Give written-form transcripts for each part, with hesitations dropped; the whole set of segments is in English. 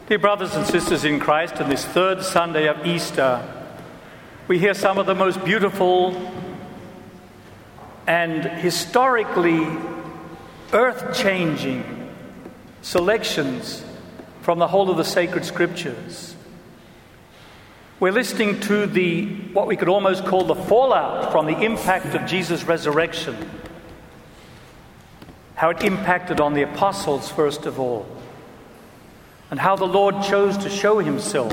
Dear brothers and sisters in Christ, on this third Sunday of Easter, we hear some of the most beautiful and historically earth-changing selections from the whole of the sacred scriptures. We're listening to what we could almost call the fallout from the impact of Jesus' resurrection, how it impacted on the apostles first of all, and how the Lord chose to show himself.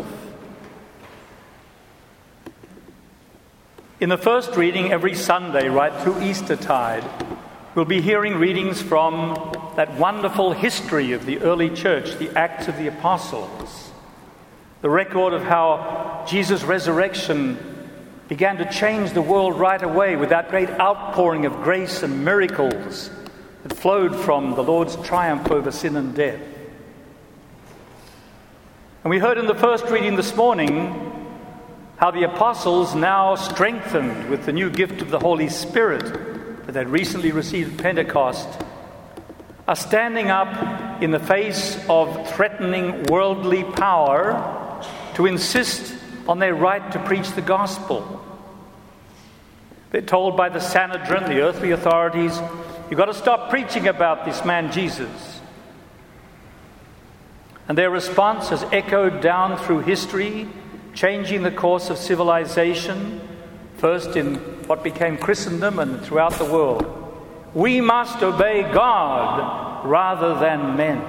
In the first reading every Sunday, right through Eastertide, we'll be hearing readings from that wonderful history of the early church, the Acts of the Apostles, the record of how Jesus' resurrection began to change the world right away with that great outpouring of grace and miracles that flowed from the Lord's triumph over sin and death. And we heard in the first reading this morning how the apostles, now strengthened with the new gift of the Holy Spirit that they'd recently received at Pentecost, are standing up in the face of threatening worldly power to insist on their right to preach the gospel. They're told by the Sanhedrin, the earthly authorities, you've got to stop preaching about this man Jesus. And their response has echoed down through history, changing the course of civilization, first in what became Christendom and throughout the world. We must obey God rather than men.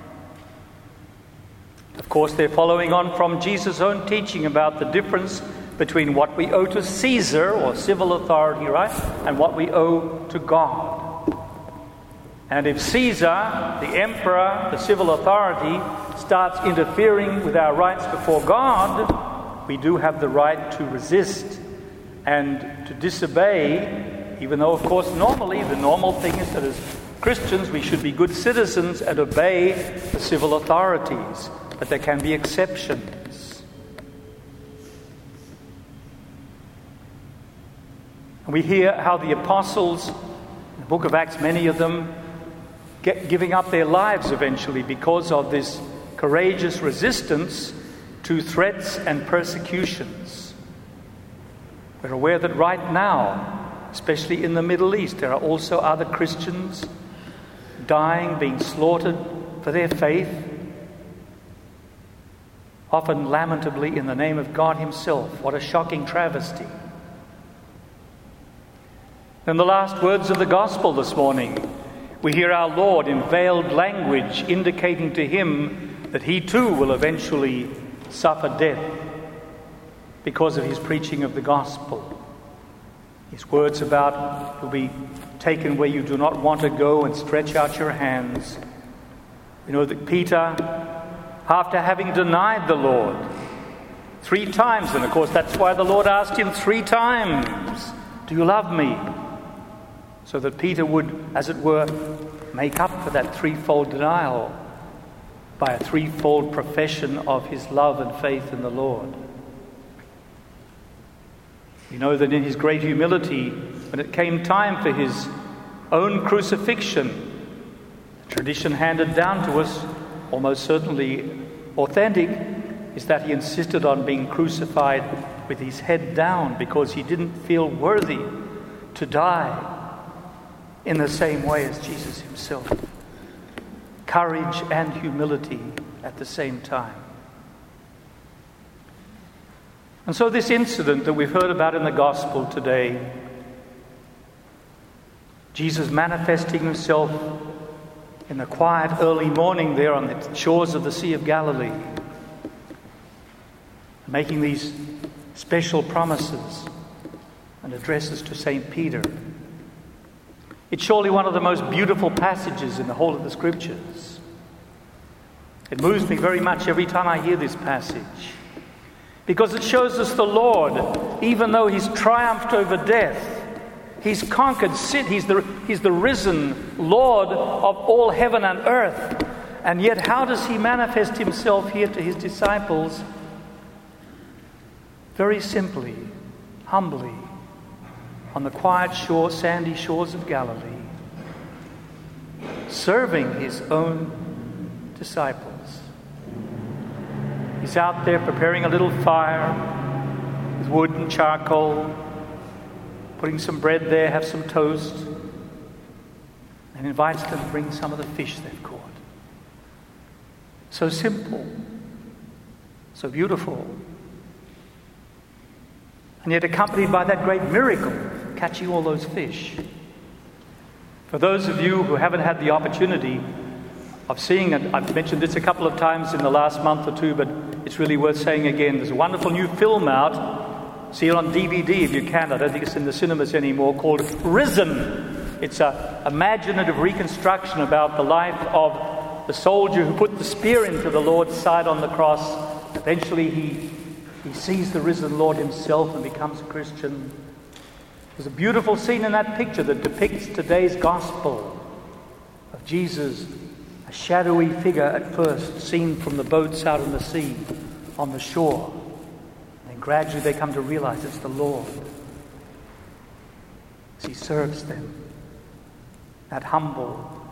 Of course, they're following on from Jesus' own teaching about the difference between what we owe to Caesar, or civil authority, right, and what we owe to God. And if Caesar, the emperor, the civil authority, starts interfering with our rights before God, we do have the right to resist and to disobey, even though, of course, normally the normal thing is that as Christians we should be good citizens and obey the civil authorities. But there can be exceptions. And we hear how the apostles, in the book of Acts, many of them, giving up their lives eventually because of this courageous resistance to threats and persecutions. We're aware that right now, especially in the Middle East, there are also other Christians dying, being slaughtered for their faith, often lamentably in the name of God himself. What a shocking travesty. In the last words of the gospel this morning, we hear our Lord in veiled language indicating to him that he too will eventually suffer death because of his preaching of the gospel. His words about you'll be taken where you do not want to go and stretch out your hands. We know that Peter, after having denied the Lord 3 times, and of course that's why the Lord asked him 3 times, do you love me? So that Peter would, as it were, make up for that 3-fold denial by a 3-fold profession of his love and faith in the Lord. We know that in his great humility, when it came time for his own crucifixion, the tradition handed down to us, almost certainly authentic, is that he insisted on being crucified with his head down because he didn't feel worthy to die in the same way as Jesus himself. Courage and humility at the same time. And so this incident that we've heard about in the gospel today, Jesus manifesting himself in the quiet early morning there on the shores of the Sea of Galilee, making these special promises and addresses to St. Peter. It's surely one of the most beautiful passages in the whole of the Scriptures. It moves me very much every time I hear this passage, because it shows us the Lord, even though he's triumphed over death, he's conquered sin, he's the risen Lord of all heaven and earth. And yet how does he manifest himself here to his disciples? Very simply, humbly, on the quiet shore, sandy shores of Galilee, serving his own disciples. He's out there preparing a little fire with wood and charcoal, putting some bread there, have some toast, and invites them to bring some of the fish they've caught. So simple, so beautiful, and yet accompanied by that great miracle, catching all those fish. For those of you who haven't had the opportunity of seeing it, I've mentioned this a couple of times in the last month or two, but it's really worth saying again. There's a wonderful new film out. See it on DVD if you can. I don't think it's in the cinemas anymore, called Risen. It's an imaginative reconstruction about the life of the soldier who put the spear into the Lord's side on the cross. Eventually he sees the risen Lord himself and becomes a Christian. There's a beautiful scene in that picture that depicts today's gospel of Jesus, a shadowy figure at first, seen from the boats out in the sea, on the shore. And then gradually they come to realize it's the Lord as he serves them. That humble,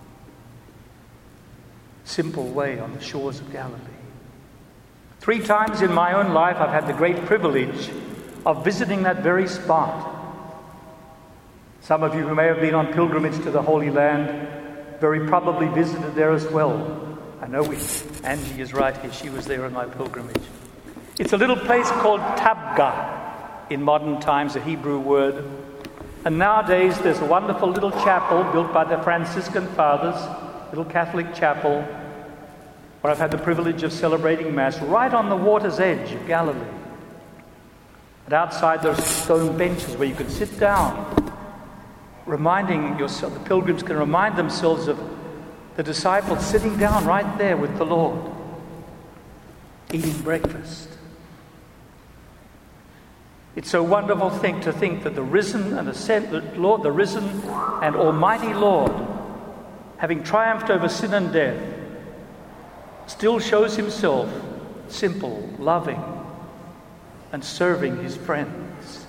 simple way on the shores of Galilee. 3 times in my own life I've had the great privilege of visiting that very spot. Some of you who may have been on pilgrimage to the Holy Land very probably visited there as well. I know Angie is right here. She was there on my pilgrimage. It's a little place called Tabgha in modern times, a Hebrew word. And nowadays there's a wonderful little chapel built by the Franciscan Fathers, little Catholic chapel, where I've had the privilege of celebrating Mass right on the water's edge of Galilee. And outside there's stone benches where you can sit down, reminding yourself, the pilgrims can remind themselves of the disciples sitting down right there with the Lord, eating breakfast. It's a wonderful thing to think that the risen and ascended Lord, the risen and almighty Lord, having triumphed over sin and death, still shows himself simple, loving, and serving his friends.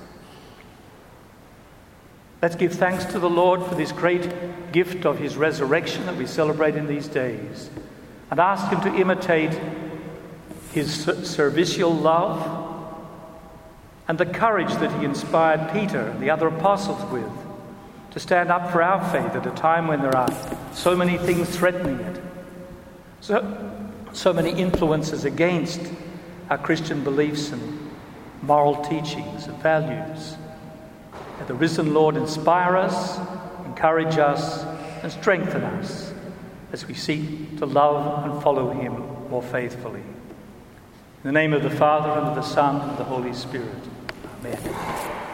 Let's give thanks to the Lord for this great gift of his resurrection that we celebrate in these days, and ask him to imitate his servicial love and the courage that he inspired Peter and the other apostles with to stand up for our faith at a time when there are so many things threatening it, so many influences against our Christian beliefs and moral teachings and values. May the risen Lord inspire us, encourage us, and strengthen us as we seek to love and follow him more faithfully. In the name of the Father, and of the Son, and of the Holy Spirit. Amen.